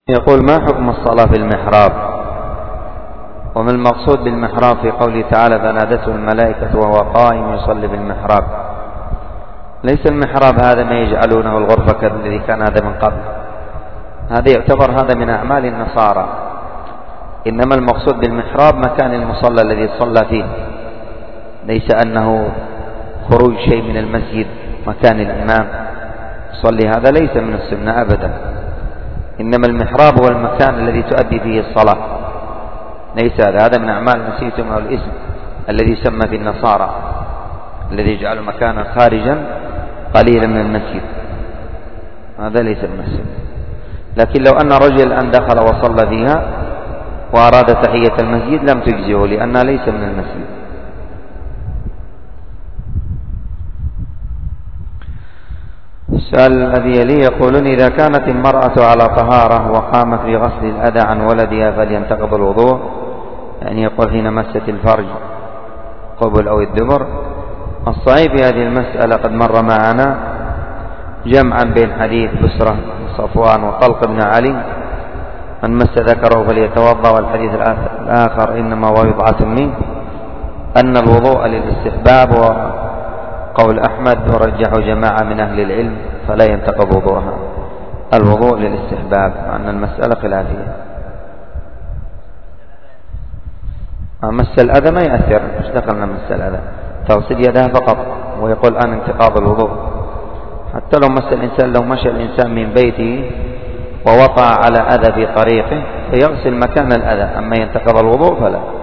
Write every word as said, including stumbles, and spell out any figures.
يقول: ما حكم الصلاة في المحراب؟ وما المقصود بالمحراب في قوله تعالى: فنادته الملائكة وهو قائم يصلي بالمحراب؟ ليس المحراب هذا ما يجعلونه الغرفة كالذي كان هذا من قبل، هذا يعتبر هذا من أعمال النصارى. إنما المقصود بالمحراب مكان المصلى الذي صلى فيه، ليس أنه خروج شيء من المسجد مكان الإمام يصلي، هذا ليس من السنة أبدا. إنما المحراب هو المكان الذي تؤدي فيه الصلاة، ليس هذا هذا من أعمال نسيتم أو الاسم الذي سمى في النصارى، الذي يجعل مكانا خارجا قليلا من المسجد، هذا ليس من السنة. لكن لو أن رجل أن دخل وصلى فيها وأراد تحية المسجد لم تجزئه، لأنها ليس من المسجد. السؤال الذي يلي يقولون: إذا كانت المرأة على طهارة وقامت بغسل الأذى عن ولدها فلينتقض الوضوء؟ يعني يقول حين مست الفرج قبل أو الدبر. الصحيح في هذه المسألة قد مر معنا جمعا بين حديث بسرة صفوان وطلق بن علي: من مس ذكره فليتوضأ، والحديث الآخر إنما هو بضعة منه، أن الوضوء للاستحباب. وقول أحمد ورجحه جماعة من أهل العلم فلا ينتقض وضوءها، الوضوء للاستحباب، أن المسألة خلافية. مس الأذى ما يأثر، مش دخلنا مس الأذى، تغسل يدها فقط، ويقول أن انتقاض الوضوء. حتى لو مس الإنسان، لو مشى الإنسان من بيته ووقع على أذى في طريقه فيغسل مكان الأذى، أما ينتقض الوضوء فلا.